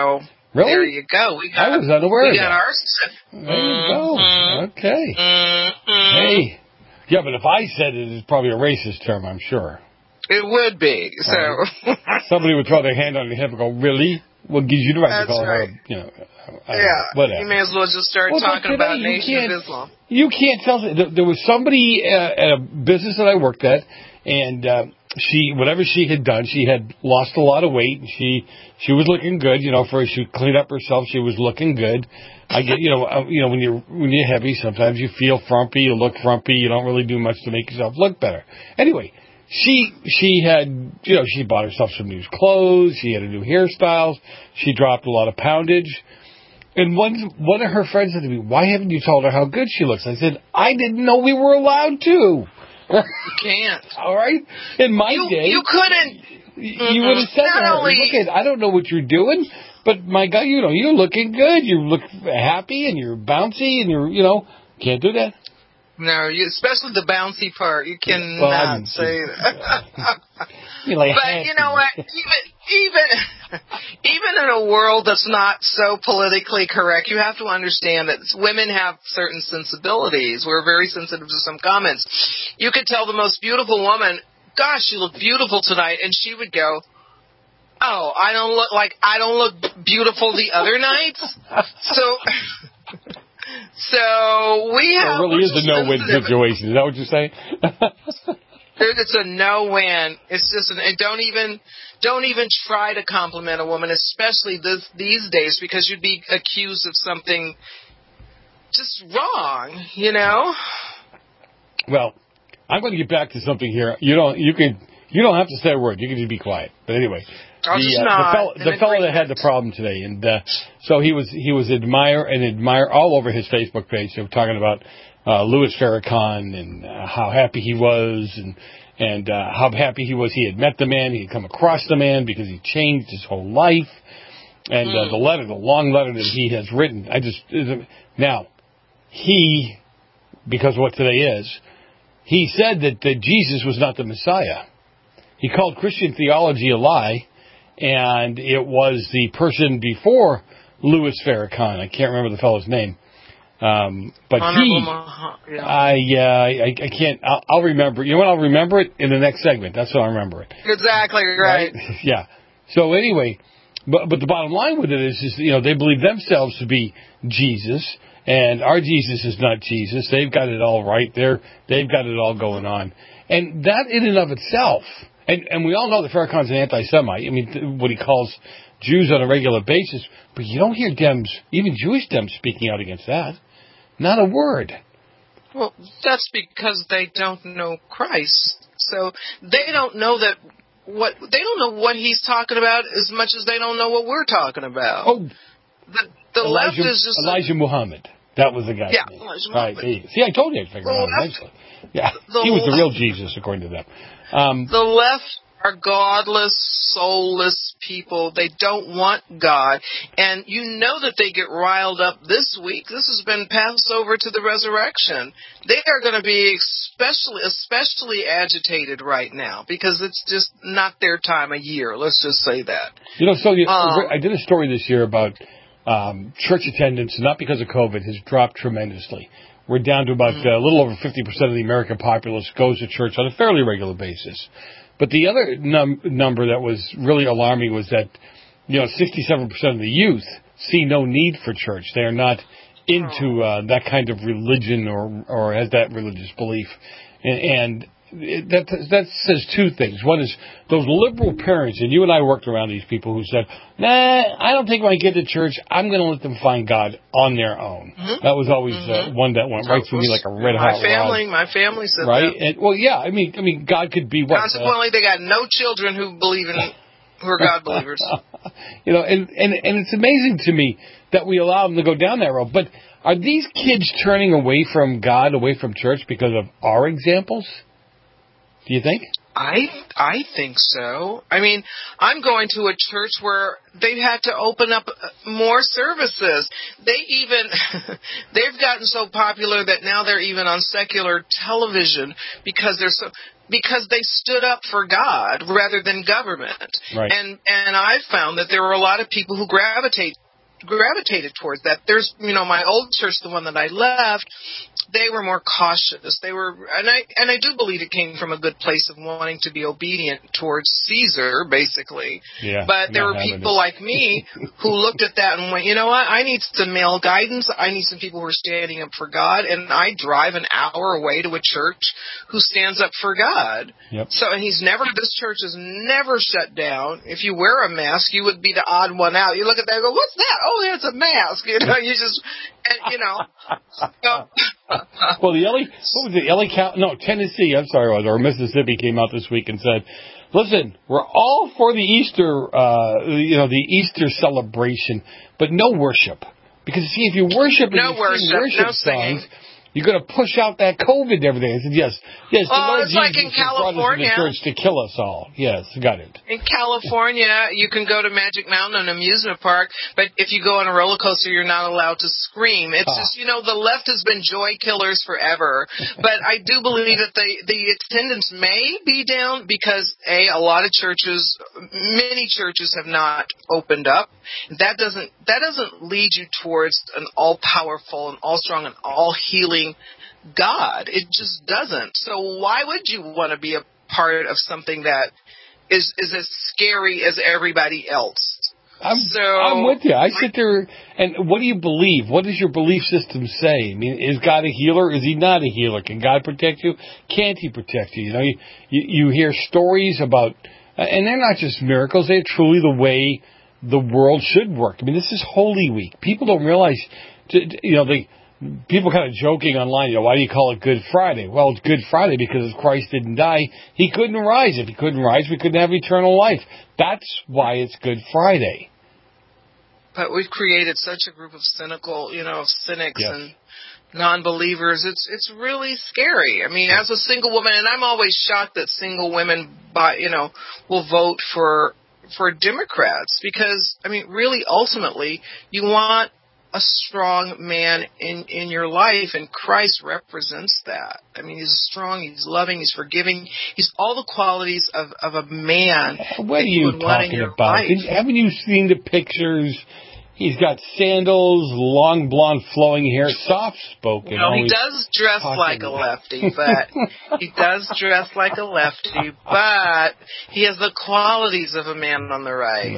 Really? There you go. We got, I was unaware we of got that. ours. There you go. Okay. Mm-hmm. Hey. Yeah, but if I said it, it's probably a racist term, I'm sure. It would be. So right. Somebody would throw their hand on your hip and go, really? Well, gives you the right That's to call right. her, you know, yeah. know, whatever. You may as well just start well, talking today, about you Nation of Islam. You can't tell. There was somebody uh, at a business that I worked at, and uh, she, whatever she had done, she had lost a lot of weight, and she she was looking good. You know, for she cleaned up herself, she was looking good. I get, you know, uh, you know, when you're when you're heavy, sometimes you feel frumpy, you look frumpy, you don't really do much to make yourself look better. Anyway, she she had, you know, she bought herself some new clothes, she had a new hairstyle, she dropped a lot of poundage. And one one of her friends said to me, "Why haven't you told her how good she looks?" I said, "I didn't know we were allowed to." You can't. All right? In my you, day, you couldn't. You Mm-hmm. would have said Not to her, only, "Look, I don't know what you're doing, but my God, you know, you're looking good. You look happy and you're bouncy and you're, you know, can't do that." No, you, especially the bouncy part. You cannot well, I mean, say that. like but you know what? Even even even in a world that's not so politically correct, you have to understand that women have certain sensibilities. We're very sensitive to some comments. You could tell the most beautiful woman, "Gosh, you look beautiful tonight," and she would go, "Oh, I don't look like I don't look beautiful the other nights." So. So we have. So it really is a no-win situation. Is that what you're saying? It's a no-win. It's just an, don't even don't even try to compliment a woman, especially this, these days, because you'd be accused of something just wrong. You know. Well, I'm going to get back to something here. You don't. You can. You don't have to say a word. You can just be quiet. But anyway. I'll The, just uh, nod the fellow, the fellow that had the problem today, and uh, so he was he was admire and admire all over his Facebook page. They were talking about uh, Louis Farrakhan and uh, how happy he was, and and uh, how happy he was he had met the man, he had come across the man because he changed his whole life, and uh, the letter, the long letter that he has written. I just now he because of what today is, he said that, that Jesus was not the Messiah. He called Christian theology a lie. And it was the person before Louis Farrakhan. I can't remember the fellow's name. Um, but he, yeah. I, uh, I, I can't, I'll, I'll remember. You know what? I'll remember it in the next segment. That's how I remember it. Exactly, right. right? Yeah. So anyway, but, but the bottom line with it is, is, you know, they believe themselves to be Jesus, and our Jesus is not Jesus. They've got it all right. They're, they've got it all going on. And that in and of itself, And, and we all know that Farrakhan's an anti-Semite. I mean, th- what he calls Jews on a regular basis. But you don't hear Dems, even Jewish Dems, speaking out against that. Not a word. Well, that's because they don't know Christ. So they don't know that what they don't know what he's talking about as much as they don't know what we're talking about. Oh, the, the Elijah, left is just Elijah Muhammad. That was the guy. Yeah, Elijah right. Muhammad. See, I told you I'd figure it out eventually. Yeah, the he was the real left, Jesus, according to them. Um, the left are godless, soulless people. They don't want God. And you know that they get riled up this week. This has been Passover to the resurrection. They are going to be especially, especially agitated right now because it's just not their time of year. Let's just say that. You know, so you, um, I did a story this year about um, church attendance, not because of COVID, has dropped tremendously. We're down to about uh, a little over fifty percent of the American populace goes to church on a fairly regular basis. But the other num- number that was really alarming was that, you know, sixty-seven percent of the youth see no need for church. They are not into uh, that kind of religion or or has that religious belief. And, and it, that that says two things. One is those liberal parents, and you and I worked around these people who said, nah, I don't think when I get to church, I'm going to let them find God on their own. Mm-hmm. That was always uh, one that went right through me like a red hot rod. My family, my family said right? that. And, well, yeah, I mean, I mean, God could be what? Consequently, uh, they got no children who believe in, who are God believers. You know, and, and, and it's amazing to me that we allow them to go down that road. But are these kids turning away from God, away from church because of our examples? Do you think? I I think so. I mean, I'm going to a church where they've had to open up more services. They even they've gotten so popular that now they're even on secular television because they're so because they stood up for God rather than government. Right. And and I found that there were a lot of people who gravitate gravitated towards that. There's, you know, my old church, the one that I left, they were more cautious. They were, and I and I do believe it came from a good place of wanting to be obedient towards Caesar, basically. Yeah, but there were people like me who looked at that and went, you know what? I need some male guidance. I need some people who are standing up for God, and I drive an hour away to a church who stands up for God. Yep. So, and he's never. This church is never shut down. If you wear a mask, you would be the odd one out. You look at that and go, "What's that? Oh, that's a mask." You know, you just, and, you know. So, well, the L A, what was it, L A County, no, Tennessee, I'm sorry, or Mississippi came out this week and said, listen, we're all for the Easter, uh, you know, the Easter celebration, but no worship. Because, see, if you worship and no you worship, sing worship no songs, you're going to push out that COVID and everything. I said, yes, yes, the oh, Lord it's Jesus like in brought us to the church to kill us all. Yes, got it. In California, you can go to Magic Mountain, an amusement park, but if you go on a roller coaster, you're not allowed to scream. It's ah. just, you know, the left has been joy killers forever. But I do believe that the, the attendance may be down because, A, a lot of churches, many churches have not opened up. That doesn't, that doesn't lead you towards an all-powerful and all-strong and all-healing God. It just doesn't. So why would you want to be a part of something that is is as scary as everybody else? I'm, so, I'm with you. I sit there, and what do you believe? What does your belief system say? I mean, is God a healer? Is he not a healer? Can God protect you? Can't he protect you? You know, you, you, you hear stories about, and they're not just miracles, they're truly the way the world should work. I mean, this is Holy Week. People don't realize, you know, they... People kind of joking online, you know, why do you call it Good Friday? Well, it's Good Friday because if Christ didn't die, he couldn't rise. If he couldn't rise, we couldn't have eternal life. That's why it's Good Friday. But we've created such a group of cynical, you know, cynics yes. and non-believers. It's it's really scary. I mean, as a single woman, and I'm always shocked that single women, buy, you know, will vote for for Democrats because, I mean, really, ultimately, you want a strong man in, in your life, and Christ represents that. I mean, he's strong, he's loving, he's forgiving, he's all the qualities of, of a man. What are you, you talking about? Haven't you seen the pictures? He's got sandals, long blonde flowing hair, soft-spoken. No, he does dress like a lefty, but he does dress like a lefty, but he has the qualities of a man on the right.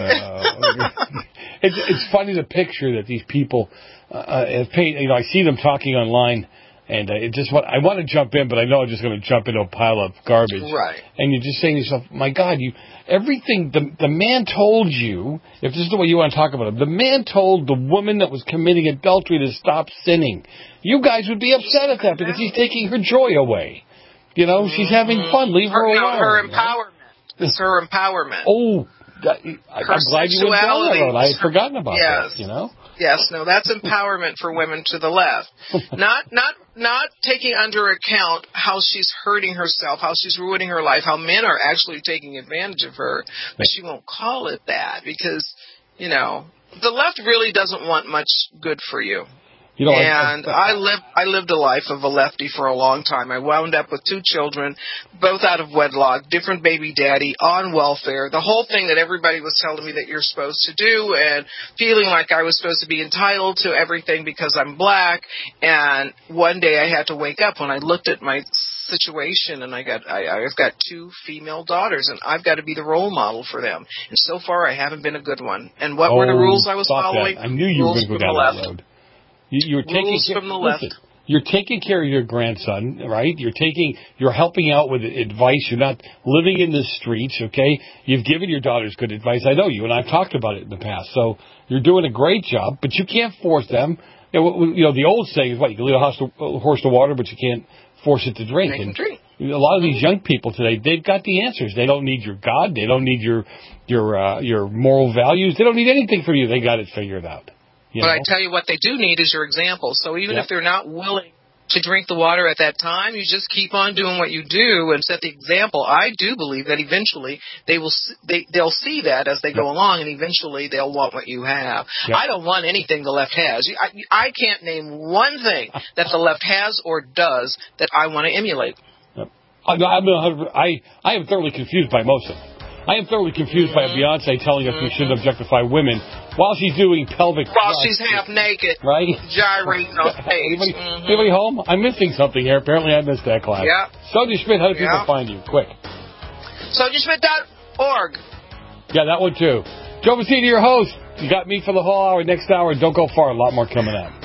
No. it's, it's funny the picture that these people uh, have painted. You know, I see them talking online, and uh, it just want, I want to jump in, but I know I'm just going to jump into a pile of garbage. Right. And you're just saying to yourself, my God, you everything, the, the man told you, if this is the way you want to talk about it, the man told the woman that was committing adultery to stop sinning. You guys would be upset at that because he's taking her joy away. You know, she's having fun. Leave her, her alone. No, her empowerment. It's her empowerment. Oh, I, I'm glad you went down that road. I had forgotten about yes. that, you know? Yes, no, that's empowerment for women to the left. Not not not taking under account how she's hurting herself, how she's ruining her life, how men are actually taking advantage of her, but she won't call it that because, you know, the left really doesn't want much good for you. You know, and I, I, I lived I lived a life of a lefty for a long time. I wound up with two children, both out of wedlock, different baby daddy, on welfare, the whole thing that everybody was telling me that you're supposed to do, and feeling like I was supposed to be entitled to everything because I'm black. And one day I had to wake up when I looked at my situation, and I got I, I've got two female daughters, and I've got to be the role model for them. And so far, I haven't been a good one. And what oh, were the rules I was following? That. I knew you were going to go down that road. You, you're taking Rules care, from the listen, left. You're taking care of your grandson, right? You're taking, you're helping out with advice. You're not living in the streets, okay? You've given your daughters good advice. I know you, and I've talked about it in the past. So you're doing a great job, but you can't force them. You know, you know the old saying is what? You can lead a horse to, a horse to water, but you can't force it to drink. Make and drink. A lot of these young people today, they've got the answers. They don't need your God. They don't need your your uh, your moral values. They don't need anything from you. They got it figured out. You but know? I tell you what they do need is your example. So even yep. if they're not willing to drink the water at that time, you just keep on doing what you do and set the example. I do believe that eventually they will they they'll see that as they yep. go along, and eventually they'll want what you have. Yep. I don't want anything the left has. I, I can't name one thing that the left has or does that I want to emulate. Yep. I, I I I am thoroughly confused by most of them. I am thoroughly confused mm-hmm. by Beyonce telling us mm-hmm. we shouldn't objectify women while she's doing pelvic While thrust. she's half naked. Right? Gyrating on stage. Anybody, mm-hmm. anybody home? I'm missing something here. Apparently I missed that class. Yep. Sonia Schmidt, how do people yep. find you? Quick. Sonia Schmidt dot org. Yeah, that one too. Joe Messina, your host. You got me for the whole hour. Next hour, don't go far. A lot more coming up.